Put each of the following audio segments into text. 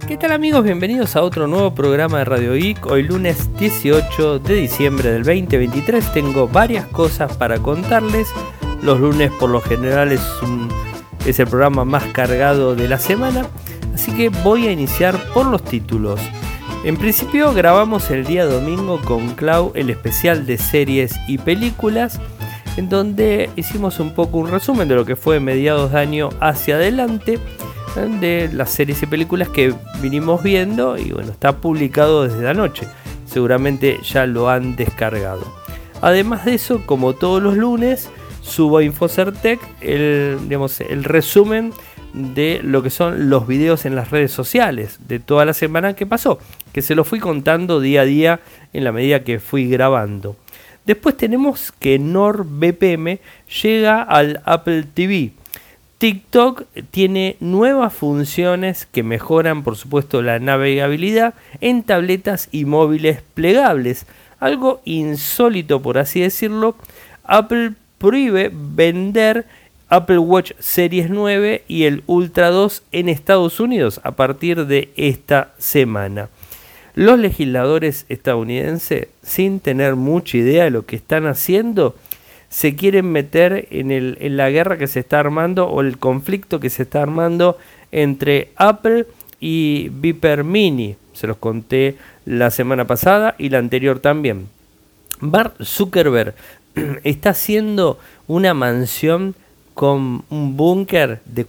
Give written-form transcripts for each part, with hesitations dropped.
¿Qué tal amigos? Bienvenidos a otro nuevo programa de Radio Geek. Hoy lunes 18 de diciembre del 2023 tengo varias cosas para contarles. Los lunes por lo general es el programa más cargado de la semana, así que voy a iniciar por los títulos. En principio grabamos el día domingo con Clau el especial de series y películas, en donde hicimos un poco un resumen de lo que fue mediados de año hacia adelante, de las series y películas que vinimos viendo, y bueno, está publicado desde anoche, seguramente ya lo han descargado. Además de eso, como todos los lunes, subo a Infocertec el resumen de lo que son los videos en las redes sociales de toda la semana que pasó, que se lo fui contando día a día en la medida que fui grabando. Después tenemos que NordVPN llega al Apple TV. TikTok tiene nuevas funciones que mejoran, por supuesto, la navegabilidad en tabletas y móviles plegables. Algo insólito, por así decirlo. Apple prohíbe vender Apple Watch Series 9 y el Ultra 2 en Estados Unidos a partir de esta semana. Los legisladores estadounidenses, sin tener mucha idea de lo que están haciendo, se quieren meter en la guerra que se está armando, o el conflicto que se está armando entre Apple y Viper Mini. Se los conté la semana pasada y la anterior también. Mark Zuckerberg está haciendo una mansión con un búnker de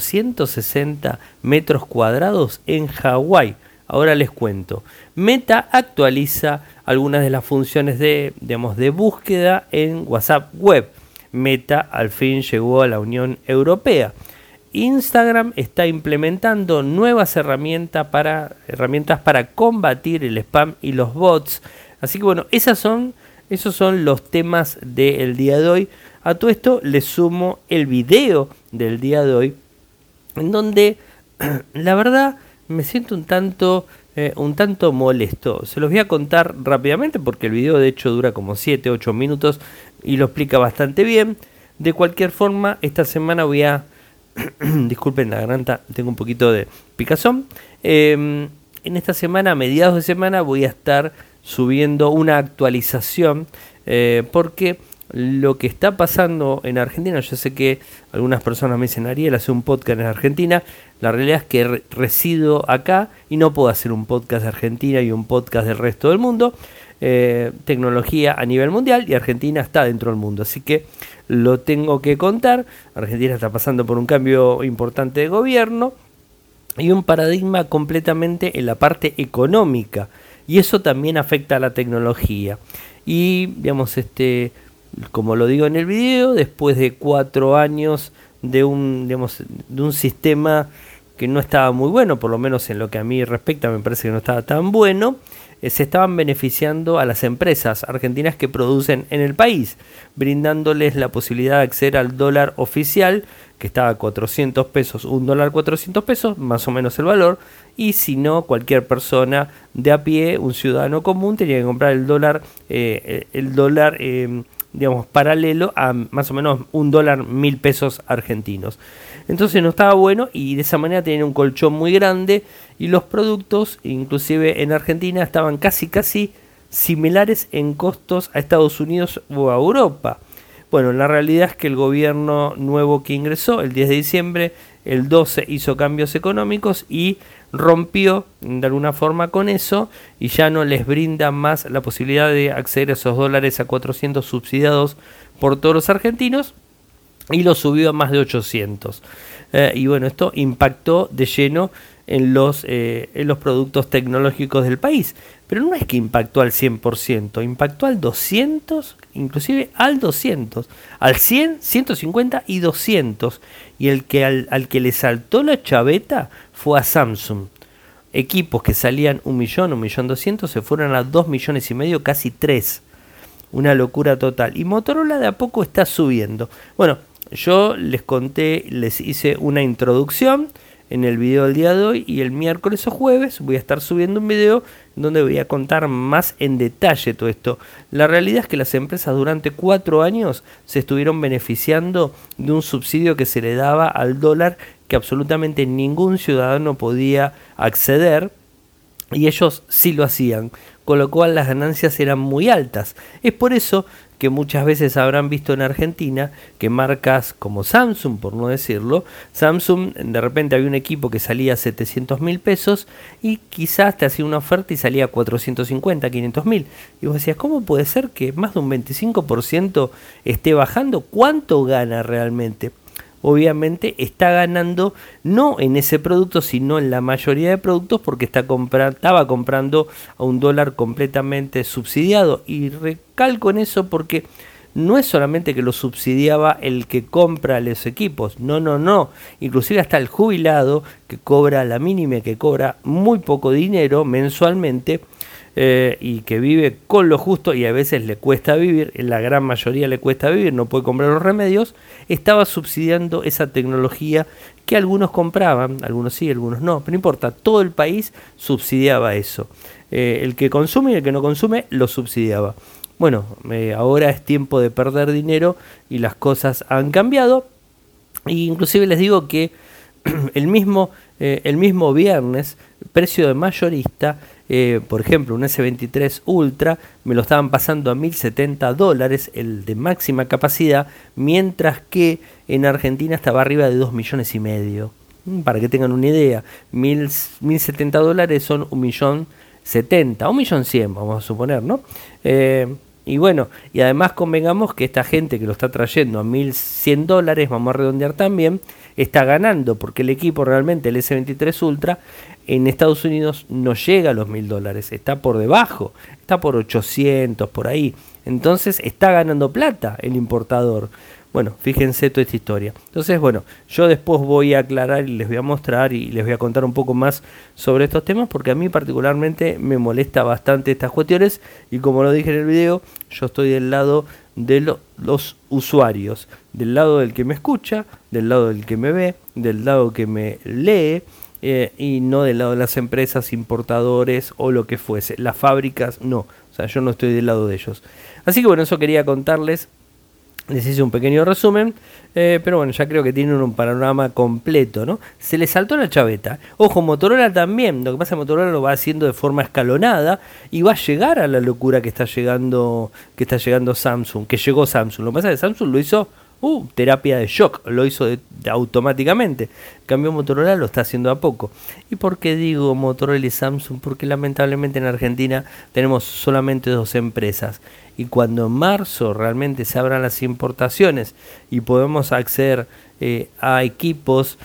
460 metros cuadrados en Hawái. Ahora les cuento. Meta actualiza algunas de las funciones de búsqueda en WhatsApp Web. Meta al fin llegó a la Unión Europea. Instagram está implementando nuevas herramientas para combatir el spam y los bots. Así que bueno, esos son los temas del día de hoy. A todo esto le sumo el video del día de hoy, en donde la verdad me siento un tanto molesto. Se los voy a contar rápidamente porque el video de hecho dura como 7-8 minutos y lo explica bastante bien. De cualquier forma, esta semana voy a... disculpen la garganta, tengo un poquito de picazón. En esta semana, a mediados de semana, voy a estar subiendo una actualización porque lo que está pasando en Argentina, yo sé que algunas personas me dicen: Ariel, hace un podcast en Argentina. La realidad es que resido acá y no puedo hacer un podcast de Argentina y un podcast del resto del mundo. Tecnología a nivel mundial y Argentina está dentro del mundo, así que lo tengo que contar. Argentina está pasando por un cambio importante de gobierno y un paradigma completamente en la parte económica, y eso también afecta a la tecnología. Y digamos, como lo digo en el video, después de 4 años de un sistema que no estaba muy bueno, por lo menos en lo que a mí respecta, me parece que no estaba tan bueno, se estaban beneficiando a las empresas argentinas que producen en el país, brindándoles la posibilidad de acceder al dólar oficial, que estaba a 400 pesos, un dólar 400 pesos, más o menos el valor, y si no, cualquier persona de a pie, un ciudadano común, tenía que comprar el dólar paralelo a más o menos $1.000 pesos argentinos. Entonces no estaba bueno, y de esa manera tenían un colchón muy grande, y los productos, inclusive en Argentina, estaban casi similares en costos a Estados Unidos o a Europa. Bueno, la realidad es que el gobierno nuevo que ingresó el 10 de diciembre, el 12 hizo cambios económicos y rompió de alguna forma con eso, y ya no les brinda más la posibilidad de acceder a esos dólares a 400 subsidiados por todos los argentinos, y lo subió a más de 800. Y bueno, esto impactó de lleno en los productos tecnológicos del país. Pero no es que impactó al 100%, impactó al 200, inclusive al 200, al 100, 150 y 200. Y al que le saltó la chaveta fue a Samsung. Equipos que salían 1 millón, 1.200.000, se fueron a 2,5 millones, casi 3. Una locura total. Y Motorola de a poco está subiendo. Bueno, yo les conté, les hice una introducción en el video del día de hoy, y el miércoles o jueves voy a estar subiendo un video donde voy a contar más en detalle todo esto. La realidad es que las empresas durante 4 años se estuvieron beneficiando de un subsidio que se le daba al dólar que absolutamente ningún ciudadano podía acceder, y ellos sí lo hacían, con lo cual las ganancias eran muy altas. Es por eso que muchas veces habrán visto en Argentina que marcas como Samsung, por no decirlo, Samsung de repente había un equipo que salía a 700.000 pesos y quizás te hacía una oferta y salía a 450, 500.000. Y vos decías, ¿cómo puede ser que más de un 25% esté bajando? ¿Cuánto gana realmente? Obviamente está ganando no en ese producto, sino en la mayoría de productos, porque estaba comprando a un dólar completamente subsidiado. Y recalco en eso porque no es solamente que lo subsidiaba el que compra los equipos, no. Inclusive hasta el jubilado que cobra la mínima, que cobra muy poco dinero mensualmente, y que vive con lo justo y a veces le cuesta vivir, en la gran mayoría le cuesta vivir, no puede comprar los remedios, estaba subsidiando esa tecnología que algunos compraban, algunos sí, algunos no, pero no importa, todo el país subsidiaba eso. El que consume y el que no consume lo subsidiaba. Bueno, ahora es tiempo de perder dinero y las cosas han cambiado. E inclusive les digo que el mismo viernes, precio de mayorista, por ejemplo, un S23 Ultra me lo estaban pasando a $1.070, el de máxima capacidad, mientras que en Argentina estaba arriba de 2,5 millones. Para que tengan una idea, $1.070 son 1.070.000, 1.100.000, vamos a suponer, ¿no? Y bueno, y además convengamos que esta gente que lo está trayendo a $1.100, vamos a redondear también, está ganando, porque el equipo realmente, el S23 Ultra, en Estados Unidos no llega a los $1.000, está por debajo, está por 800, por ahí. Entonces está ganando plata el importador. Bueno, fíjense toda esta historia. Entonces, bueno, yo después voy a aclarar y les voy a mostrar y les voy a contar un poco más sobre estos temas, porque a mí particularmente me molesta bastante estas cuestiones, y como lo dije en el video, yo estoy del lado de los usuarios, del lado del que me escucha, del lado del que me ve, del lado que me lee, y no del lado de las empresas, importadores o lo que fuese. Las fábricas no, o sea, yo no estoy del lado de ellos. Así que bueno, eso quería contarles. Les hice un pequeño resumen, pero bueno, ya creo que tienen un panorama completo, ¿no? Se les saltó la chaveta. Ojo, Motorola también. Lo que pasa es que Motorola lo va haciendo de forma escalonada y va a llegar a la locura que está llegando Samsung, que llegó Samsung. Lo que pasa es que Samsung lo hizo terapia de shock, lo hizo de automáticamente. En cambio, Motorola lo está haciendo a poco. ¿Y por qué digo Motorola y Samsung? Porque lamentablemente en Argentina tenemos solamente 2 empresas. Y cuando en marzo realmente se abran las importaciones y podemos acceder a equipos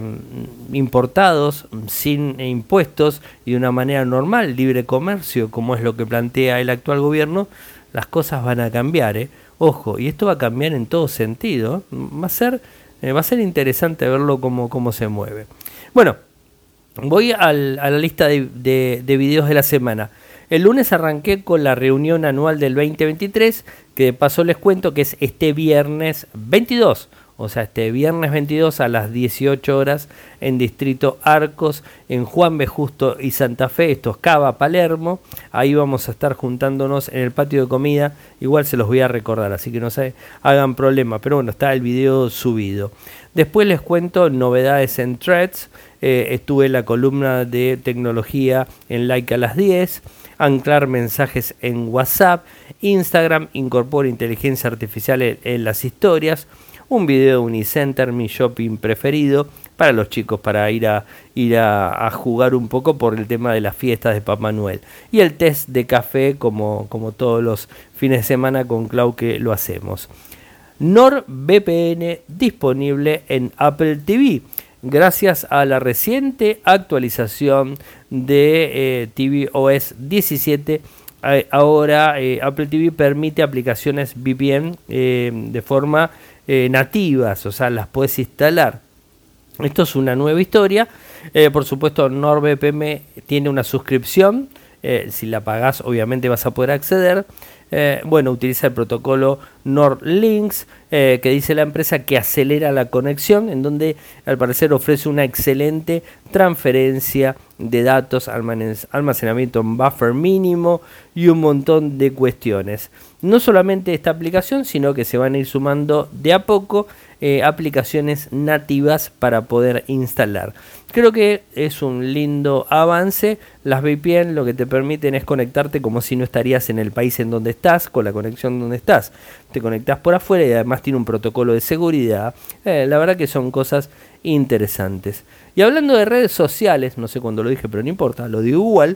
importados sin impuestos y de una manera normal, libre comercio, como es lo que plantea el actual gobierno, las cosas van a cambiar, Ojo, y esto va a cambiar en todo sentido. Va a ser interesante verlo cómo se mueve. Bueno, voy a la lista de videos de la semana. El lunes arranqué con la reunión anual del 2023, que de paso les cuento que es este viernes 22. O sea, este viernes 22 a las 18 horas en Distrito Arcos, en Juan B. Justo y Santa Fe, esto es Cava, Palermo. Ahí vamos a estar juntándonos en el patio de comida. Igual se los voy a recordar, así que no se hagan problema. Pero bueno, está el video subido. Después les cuento novedades en Threads. Estuve en la columna de tecnología en Like a las 10. Anclar mensajes en WhatsApp. Instagram incorpora inteligencia artificial en las historias. Un video de Unicenter, mi shopping preferido, para los chicos, para ir a jugar un poco por el tema de las fiestas de Papá Noel. Y el test de café, como todos los fines de semana con Clau, que lo hacemos. NordVPN disponible en Apple TV. Gracias a la reciente actualización de tvOS 17, ahora Apple TV permite aplicaciones VPN de forma nativas, o sea, las puedes instalar. Esto es una nueva historia. Por supuesto, NordVPN tiene una suscripción si la pagás obviamente vas a poder acceder. Bueno, utiliza el protocolo NordLynx, que dice la empresa que acelera la conexión, en donde al parecer ofrece una excelente transferencia de datos, almacenamiento en buffer mínimo y un montón de cuestiones. No solamente esta aplicación, sino que se van a ir sumando de a poco aplicaciones nativas para poder instalar. Creo que es un lindo avance. Las VPN lo que te permiten es conectarte como si no estarías en el país en donde estás, con la conexión donde estás. Te conectas por afuera y además tiene un protocolo de seguridad. La verdad que son cosas interesantes. Y hablando de redes sociales, no sé cuándo lo dije, pero no importa, lo digo igual.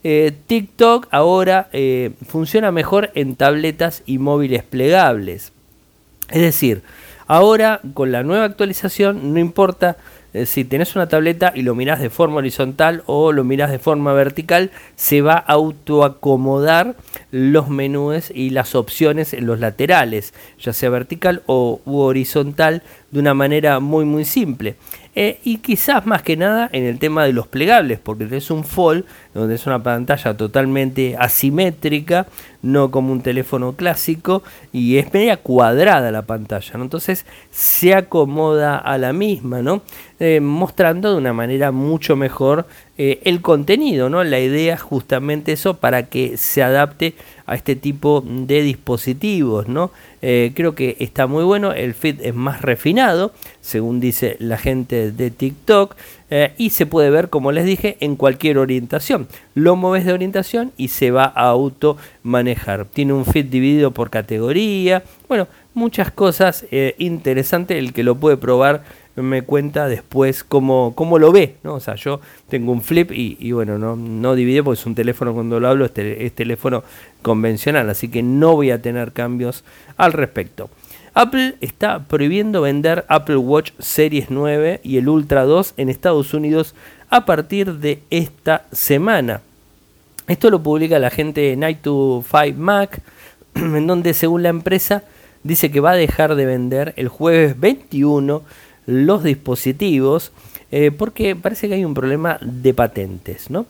TikTok ahora funciona mejor en tabletas y móviles plegables. Es decir, ahora con la nueva actualización no importa si tenés una tableta y lo mirás de forma horizontal o lo mirás de forma vertical, se va a autoacomodar los menús y las opciones en los laterales, ya sea vertical u horizontal, de una manera muy simple. Y quizás más que nada en el tema de los plegables, porque tenés un fold donde es una pantalla totalmente asimétrica, no como un teléfono clásico, y es media cuadrada la pantalla, ¿no? Entonces se acomoda a la misma, ¿no? Mostrando de una manera mucho mejor el contenido, ¿no? La idea es justamente eso, para que se adapte a este tipo de dispositivos, ¿no? Creo que está muy bueno, el feed es más refinado, según dice la gente de TikTok, y se puede ver, como les dije, en cualquier orientación. Lo mueves de orientación y se va a auto manejar. Tiene un feed dividido por categoría, bueno, muchas cosas interesantes. El que lo puede probar me cuenta después cómo lo ve, ¿no? O sea, yo tengo un flip y bueno, no divide porque es un teléfono, cuando lo hablo es teléfono convencional, así que no voy a tener cambios al respecto. Apple está prohibiendo vender Apple Watch Series 9 y el Ultra 2 en Estados Unidos a partir de esta semana. Esto lo publica la gente de 9to5Mac, en donde según la empresa dice que va a dejar de vender el jueves 21 los dispositivos porque parece que hay un problema de patentes, ¿no?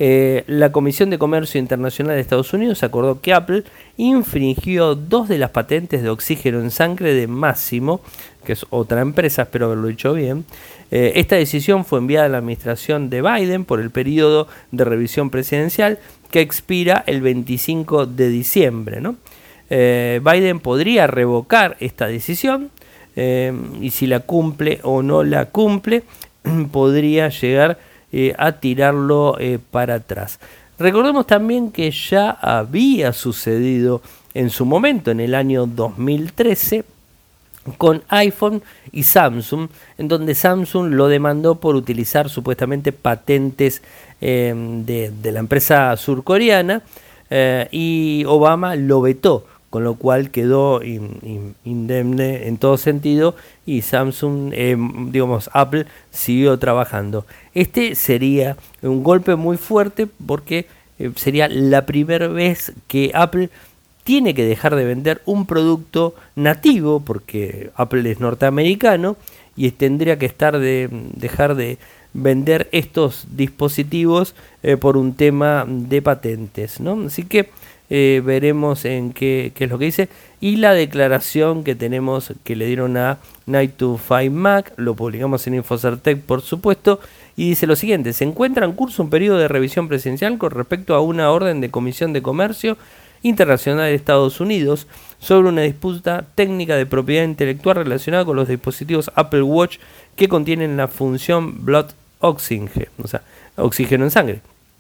La Comisión de Comercio Internacional de Estados Unidos acordó que Apple infringió 2 de las patentes de oxígeno en sangre de Masimo, que es otra empresa, espero haberlo dicho bien. Esta decisión fue enviada a la administración de Biden por el periodo de revisión presidencial que expira el 25 de diciembre, ¿no? Biden podría revocar esta decisión y si la cumple o no la cumple, podría llegar a tirarlo para atrás. Recordemos también que ya había sucedido en su momento, en el año 2013, con iPhone y Samsung, en donde Samsung lo demandó por utilizar supuestamente patentes de la empresa surcoreana, y Obama lo vetó, con lo cual quedó indemne en todo sentido, y Samsung, Apple siguió trabajando. Este sería un golpe muy fuerte porque sería la primera vez que Apple tiene que dejar de vender un producto nativo, porque Apple es norteamericano y tendría que dejar de vender estos dispositivos por un tema de patentes, ¿no? Así que veremos en qué es lo que dice. Y la declaración que tenemos, que le dieron a 9to5Mac, lo publicamos en Infocertec, por supuesto, y dice lo siguiente: se encuentra en curso un periodo de revisión presidencial con respecto a una orden de Comisión de Comercio Internacional de Estados Unidos sobre una disputa técnica de propiedad intelectual relacionada con los dispositivos Apple Watch que contienen la función Blood Oxygen, o sea, oxígeno en sangre.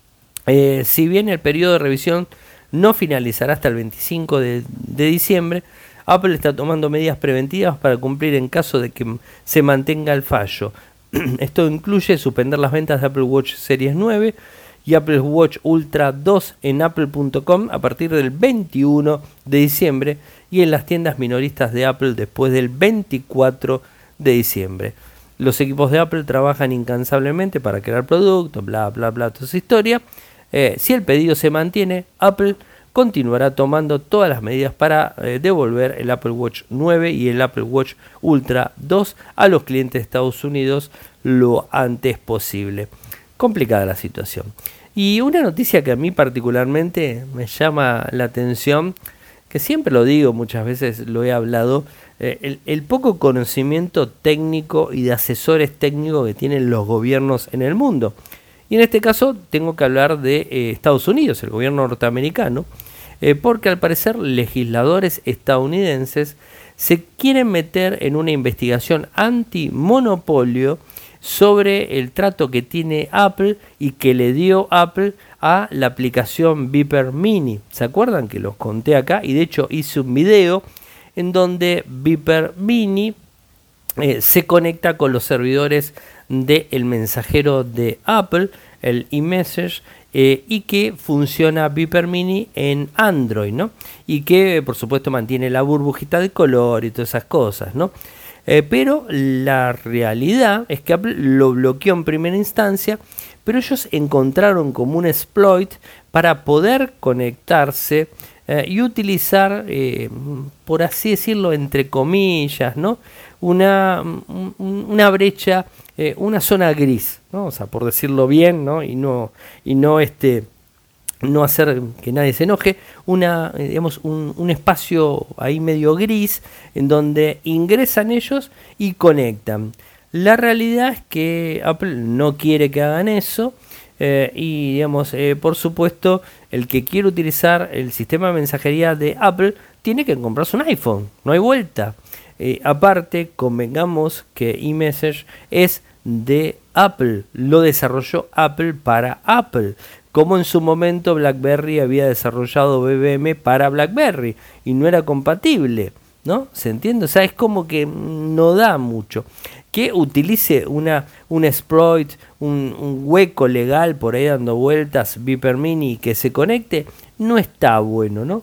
Si bien el periodo de revisión no finalizará hasta el 25 de diciembre, Apple está tomando medidas preventivas para cumplir en caso de que se mantenga el fallo. Esto incluye suspender las ventas de Apple Watch Series 9 y Apple Watch Ultra 2 en apple.com a partir del 21 de diciembre y en las tiendas minoristas de Apple después del 24 de diciembre. Los equipos de Apple trabajan incansablemente para crear productos, bla bla bla, toda esa historia. Si el pedido se mantiene, Apple continuará tomando todas las medidas para devolver el Apple Watch 9 y el Apple Watch Ultra 2 a los clientes de Estados Unidos lo antes posible. complicada la situación. Y una noticia que a mí particularmente me llama la atención, que siempre lo digo, muchas veces lo he hablado, el poco conocimiento técnico y de asesores técnicos que tienen los gobiernos en el mundo. Y en este caso tengo que hablar de Estados Unidos, el gobierno norteamericano, porque al parecer legisladores estadounidenses se quieren meter en una investigación antimonopolio sobre el trato que tiene Apple y que le dio Apple a la aplicación Beeper Mini. ¿Se acuerdan que los conté acá? Y de hecho hice un video en donde Beeper Mini se conecta con los servidores del mensajero de Apple, el iMessage, y que funciona Beeper Mini en Android, ¿no? Y que por supuesto mantiene la burbujita de color y todas esas cosas, ¿no? Pero la realidad es que Apple lo bloqueó en primera instancia, pero ellos encontraron como un exploit para poder conectarse y utilizar, por así decirlo, entre comillas, ¿no? Una brecha, una zona gris, ¿no? O sea, por decirlo bien, ¿no? Y no hacer que nadie se enoje, digamos, un espacio ahí medio gris en donde ingresan ellos y conectan. La realidad es que Apple no quiere que hagan eso, y digamos, por supuesto, el que quiere utilizar el sistema de mensajería de Apple tiene que comprarse un iPhone, no hay vuelta. Aparte, convengamos que iMessage es de Apple, lo desarrolló Apple para Apple, como en su momento BlackBerry había desarrollado BBM para BlackBerry y no era compatible, ¿no? ¿Se entiende? O sea, es como que no da mucho. Que utilice un exploit, un hueco legal por ahí dando vueltas, Beeper Mini, y que se conecte, no está bueno, ¿no?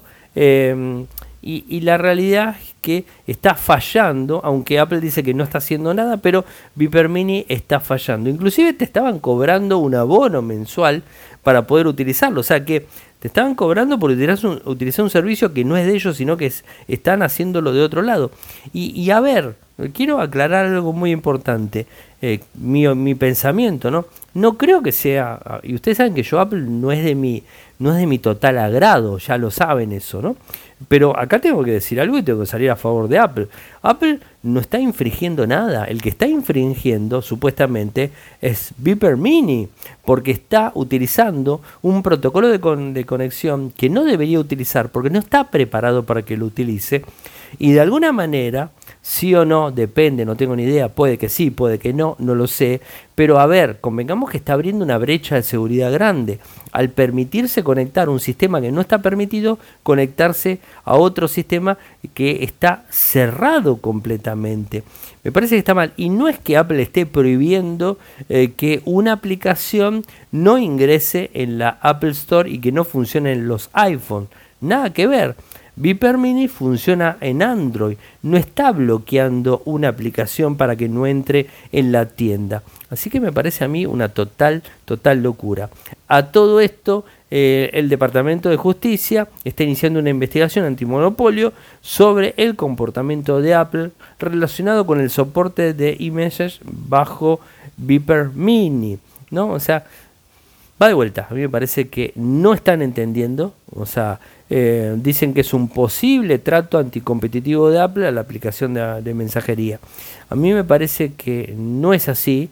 Y la realidad es que está fallando, aunque Apple dice que no está haciendo nada, pero Beeper Mini está fallando. Inclusive te estaban cobrando un abono mensual para poder utilizarlo, o sea que te estaban cobrando por utilizar un servicio que no es de ellos, sino que están haciéndolo de otro lado. Y a ver, quiero aclarar algo muy importante, mi pensamiento, ¿no? No creo que sea, y ustedes saben que yo Apple no es de mi total agrado, ya lo saben eso, ¿no? Pero acá tengo que decir algo y tengo que salir a favor de Apple. Apple no está infringiendo nada. El que está infringiendo, supuestamente, es Beeper Mini, porque está utilizando un protocolo de conexión que no debería utilizar, porque no está preparado para que lo utilice. Y de alguna manera, sí o no, depende, no tengo ni idea, puede que sí, puede que no, no lo sé. Pero a ver, convengamos que está abriendo una brecha de seguridad grande al permitirse conectar un sistema que no está permitido, conectarse a otro sistema que está cerrado completamente. Me parece que está mal. Y no es que Apple esté prohibiendo que una aplicación no ingrese en la Apple Store y que no funcione en los iPhone. Nada que ver. Beeper Mini funciona en Android, no está bloqueando una aplicación para que no entre en la tienda. Así que me parece a mí una total locura. A todo esto, el Departamento de Justicia está iniciando una investigación antimonopolio sobre el comportamiento de Apple relacionado con el soporte de iMessage bajo Beeper Mini, ¿no? O sea, va de vuelta. A mí me parece que no están entendiendo, o sea, dicen que es un posible trato anticompetitivo de Apple a la aplicación de mensajería. A mí me parece que no es así,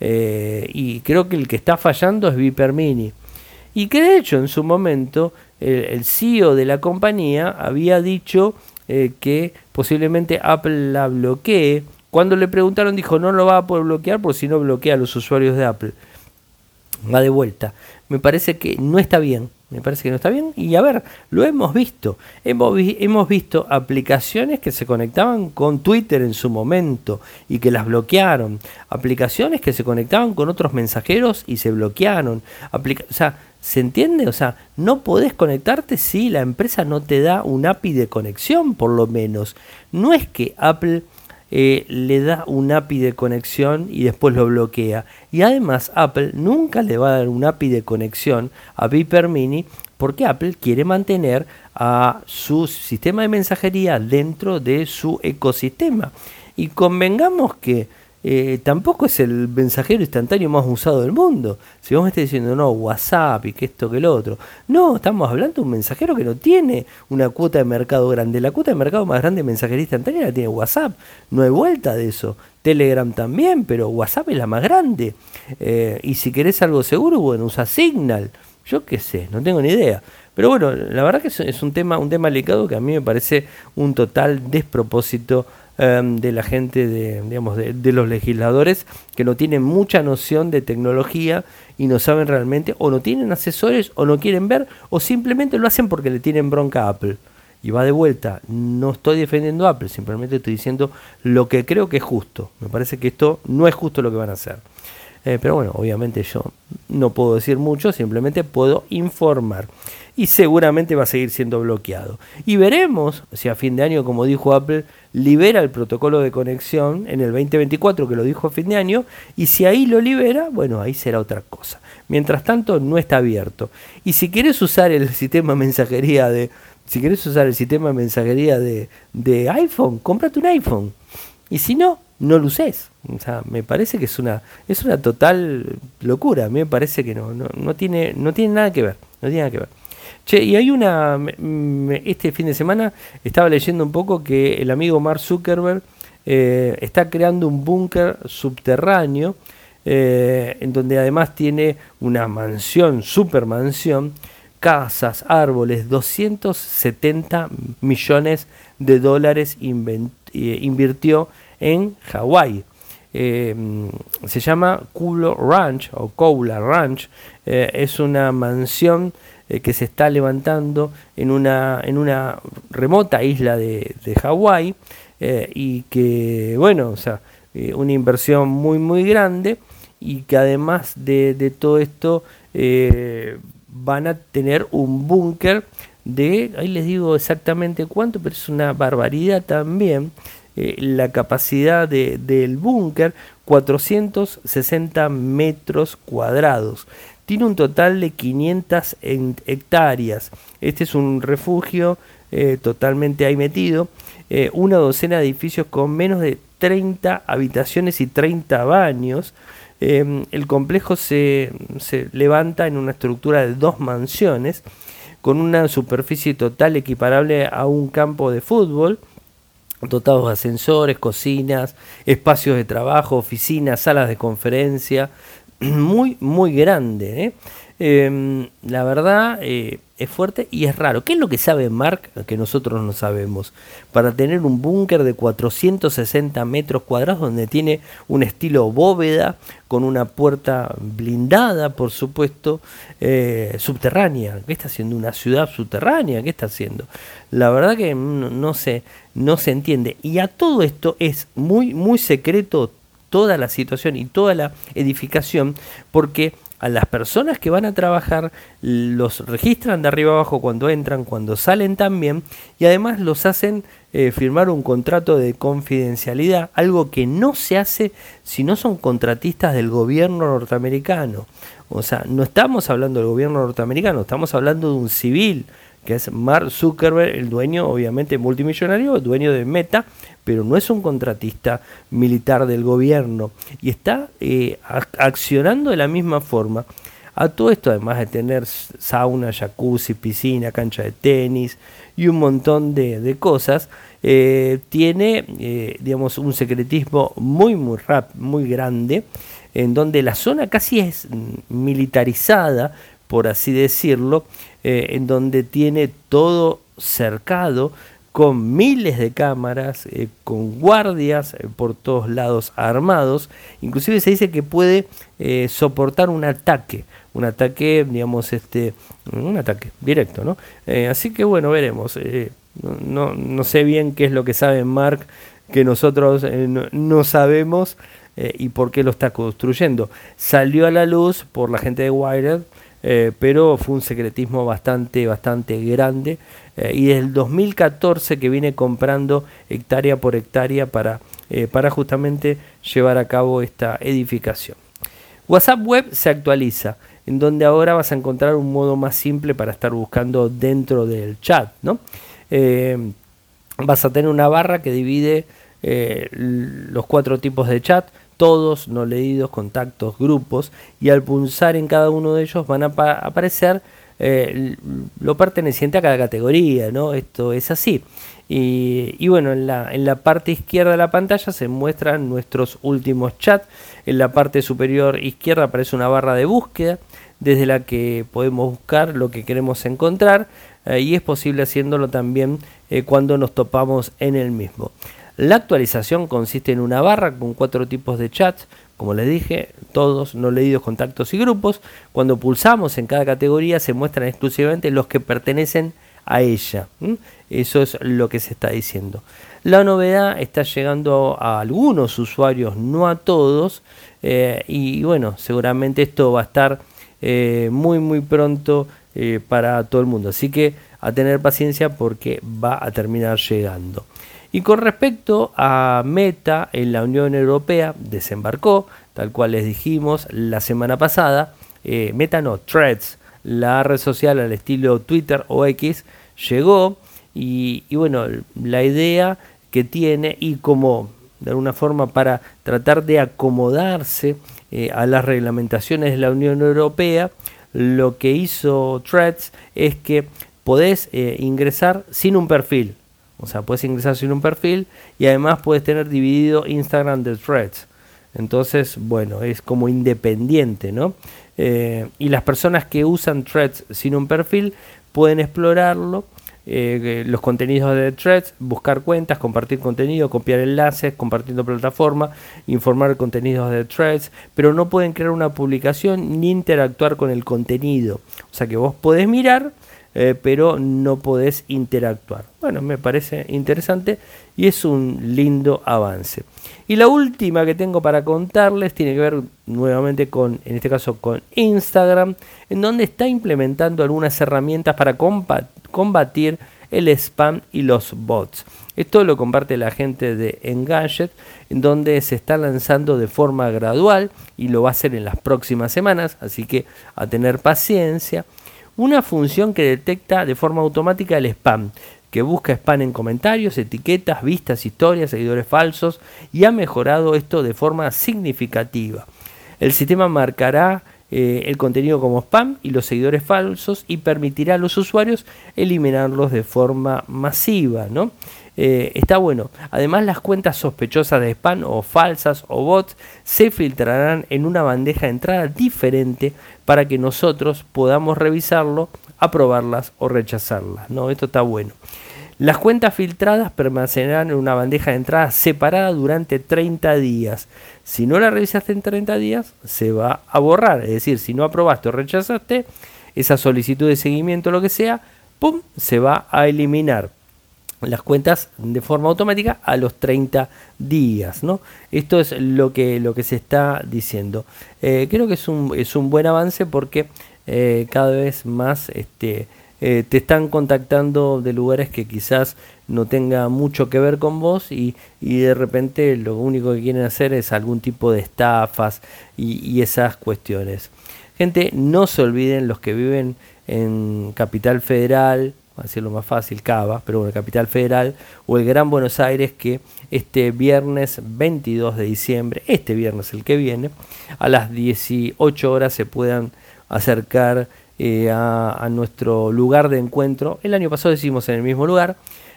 y creo que el que está fallando es Beeper Mini. Y que de hecho en su momento el CEO de la compañía había dicho que posiblemente Apple la bloquee. Cuando le preguntaron dijo no lo va a poder bloquear porque si no bloquea a los usuarios de Apple. Va de vuelta. Me parece que no está bien. Y a ver, lo hemos visto. Hemos visto aplicaciones que se conectaban con Twitter en su momento y que las bloquearon. Aplicaciones que se conectaban con otros mensajeros y se bloquearon. O sea, ¿se entiende? O sea, no podés conectarte si la empresa no te da un API de conexión, por lo menos. No es que Apple le da un API de conexión y después lo bloquea. Y además Apple nunca le va a dar un API de conexión a Beeper Mini porque Apple quiere mantener a su sistema de mensajería dentro de su ecosistema. Y convengamos que tampoco es el mensajero instantáneo más usado del mundo. Si vos me estás diciendo, no, WhatsApp y que esto que lo otro. No, estamos hablando de un mensajero que no tiene una cuota de mercado grande. La cuota de mercado más grande de mensajería instantánea la tiene WhatsApp. No hay vuelta de eso. Telegram también, pero WhatsApp es la más grande. Y si querés algo seguro, bueno, usa Signal. Yo qué sé, no tengo ni idea. Pero bueno, la verdad que es un tema delicado que a mí me parece un total despropósito de la gente, de los legisladores que no tienen mucha noción de tecnología y no saben realmente, o no tienen asesores, o no quieren ver, o simplemente lo hacen porque le tienen bronca a Apple. Y va de vuelta, no estoy defendiendo a Apple, simplemente estoy diciendo lo que creo que es justo. Me parece que esto no es justo lo que van a hacer. Pero bueno, obviamente yo no puedo decir mucho, simplemente puedo informar. Y seguramente va a seguir siendo bloqueado. Y veremos si a fin de año, como dijo Apple, libera el protocolo de conexión en el 2024, que lo dijo a fin de año, y si ahí lo libera, bueno, ahí será otra cosa. Mientras tanto, no está abierto. Y si quieres usar el sistema de mensajería de iPhone, cómprate un iPhone. Y si no, no lo uses. O sea, me parece que es una total locura. A mí me parece que no tiene nada que ver. No tiene nada que ver. Che, y hay este fin de semana estaba leyendo un poco que el amigo Mark Zuckerberg está creando un búnker subterráneo en donde además tiene una mansión, super mansión, casas, árboles, 270 millones de dólares invirtió en Hawái. Se llama Kula Ranch o Kula Ranch. Es una mansión que se está levantando en una remota isla de Hawái y que, bueno, o sea, una inversión muy grande, y que además de todo esto van a tener un búnker ahí les digo exactamente cuánto, pero es una barbaridad también. La capacidad del búnker, 460 metros cuadrados. Tiene un total de 500 hectáreas. Este es un refugio totalmente ahí metido. Una docena de edificios con menos de 30 habitaciones y 30 baños. El complejo se levanta en una estructura de 2 mansiones con una superficie total equiparable a un campo de fútbol, dotados de ascensores, cocinas, espacios de trabajo, oficinas, salas de conferencia, muy grande. La verdad es fuerte y es raro. ¿Qué es lo que sabe Mark que nosotros no sabemos? Para tener un búnker de 460 metros cuadrados donde tiene un estilo bóveda con una puerta blindada, por supuesto, subterránea. ¿Qué está haciendo? ¿Una ciudad subterránea? ¿Qué está haciendo? La verdad que no se entiende. Y a todo esto es muy secreto toda la situación y toda la edificación, porque a las personas que van a trabajar los registran de arriba abajo cuando entran, cuando salen también, y además los hacen firmar un contrato de confidencialidad, algo que no se hace si no son contratistas del gobierno norteamericano. O sea, no estamos hablando del gobierno norteamericano, estamos hablando de un civil, que es Mark Zuckerberg, el dueño, obviamente multimillonario, el dueño de Meta, pero no es un contratista militar del gobierno, y está accionando de la misma forma. A todo esto, además de tener sauna, jacuzzi, piscina, cancha de tenis y un montón de cosas, tiene digamos un secretismo muy grande, en donde la zona casi es militarizada, por así decirlo, en donde tiene todo cercado con miles de cámaras, con guardias por todos lados armados. Inclusive se dice que puede soportar un ataque, digamos, un ataque directo, ¿no? Así que bueno, veremos. No sé bien qué es lo que sabe Mark que nosotros no sabemos, y por qué lo está construyendo. Salió a la luz por la gente de Wired, pero fue un secretismo bastante grande, y desde el 2014 que viene comprando hectárea por hectárea para justamente llevar a cabo esta edificación. WhatsApp Web se actualiza, en donde ahora vas a encontrar un modo más simple para estar buscando dentro del chat, ¿no? Vas a tener una barra que divide los 4 tipos de chat: todos, no leídos, contactos, grupos, y al pulsar en cada uno de ellos van a aparecer lo perteneciente a cada categoría, ¿no? Esto es así. Y bueno, en la parte izquierda de la pantalla se muestran nuestros últimos chats. En la parte superior izquierda aparece una barra de búsqueda desde la que podemos buscar lo que queremos encontrar, y es posible haciéndolo también cuando nos topamos en el mismo. La actualización consiste en una barra con 4 tipos de chats, como les dije, todos, no leídos, contactos y grupos. Cuando pulsamos en cada categoría se muestran exclusivamente los que pertenecen a ella. Eso es lo que se está diciendo. La novedad está llegando a algunos usuarios, no a todos, y bueno, seguramente esto va a estar muy pronto para todo el mundo, así que a tener paciencia porque va a terminar llegando. Y con respecto a Meta, en la Unión Europea desembarcó, tal cual les dijimos la semana pasada, Meta no, Threads, la red social al estilo Twitter o X, llegó, y bueno, la idea que tiene, y como de alguna forma para tratar de acomodarse a las reglamentaciones de la Unión Europea, lo que hizo Threads es que podés ingresar sin un perfil. O sea, puedes ingresar sin un perfil y además puedes tener dividido Instagram de Threads. Entonces, bueno, es como independiente, ¿no? Y las personas que usan Threads sin un perfil pueden explorarlo, los contenidos de Threads, buscar cuentas, compartir contenido, copiar enlaces, compartiendo plataforma, informar contenidos de Threads, pero no pueden crear una publicación ni interactuar con el contenido. O sea que vos podés mirar, pero no podés interactuar. Bueno, me parece interesante y es un lindo avance. Y la última que tengo para contarles tiene que ver nuevamente con, en este caso, con Instagram, en donde está implementando algunas herramientas para combatir el spam y los bots. Esto lo comparte la gente de Engadget, en donde se está lanzando de forma gradual y lo va a hacer en las próximas semanas, así que a tener paciencia. Una función que detecta de forma automática el spam, que busca spam en comentarios, etiquetas, vistas, historias, seguidores falsos, y ha mejorado esto de forma significativa. El sistema marcará el contenido como spam y los seguidores falsos y permitirá a los usuarios eliminarlos de forma masiva, ¿no? Está bueno. Además, las cuentas sospechosas de spam o falsas o bots se filtrarán en una bandeja de entrada diferente para que nosotros podamos revisarlo, aprobarlas o rechazarlas, ¿no? Esto está bueno. Las cuentas filtradas permanecerán en una bandeja de entrada separada durante 30 días. Si no la revisaste en 30 días, se va a borrar. Es decir, si no aprobaste o rechazaste esa solicitud de seguimiento o lo que sea, ¡pum!, se va a eliminar las cuentas de forma automática a los 30 días, ¿no? Esto es lo que se está diciendo. Creo que es un buen avance porque cada vez más te están contactando de lugares que quizás no tenga mucho que ver con vos y de repente lo único que quieren hacer es algún tipo de estafas y esas cuestiones. Gente, no se olviden, los que viven en Capital Federal, a decirlo más fácil, Cava, pero bueno, Capital Federal o el Gran Buenos Aires, que este viernes 22 de diciembre, este viernes el que viene, a las 18 horas se puedan acercar a nuestro lugar de encuentro. El año pasado hicimos en el mismo lugar,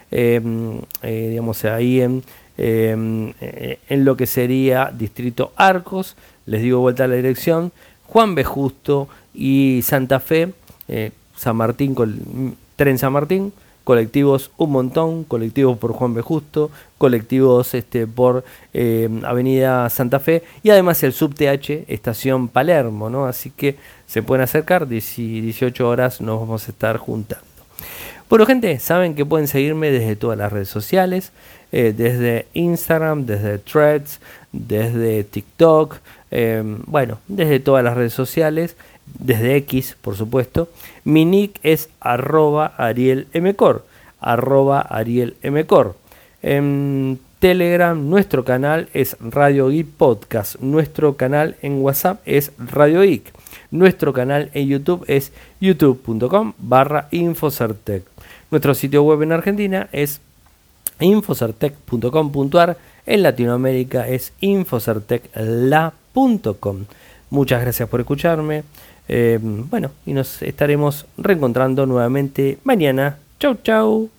digamos ahí en lo que sería Distrito Arcos. Les digo vuelta a la dirección: Juan B. Justo y Santa Fe, San Martín, Tren San Martín, colectivos un montón, colectivos por Juan B. Justo, colectivos por Avenida Santa Fe y además el SubTH Estación Palermo, ¿no? Así que se pueden acercar, 18 horas nos vamos a estar juntando. Bueno, gente, saben que pueden seguirme desde todas las redes sociales, desde Instagram, desde Threads, desde TikTok, bueno, desde todas las redes sociales, desde X, por supuesto. Mi nick es @ArielMcor, @ArielMcor. En Telegram, nuestro canal es Radio Geek Podcast. Nuestro canal en WhatsApp es Radio Geek. Nuestro canal en YouTube es youtube.com/Infocertec. Nuestro sitio web en Argentina es infocertec.com.ar. En Latinoamérica es infocertecla.com. Muchas gracias por escucharme. Bueno, y nos estaremos reencontrando nuevamente mañana. Chau, chau.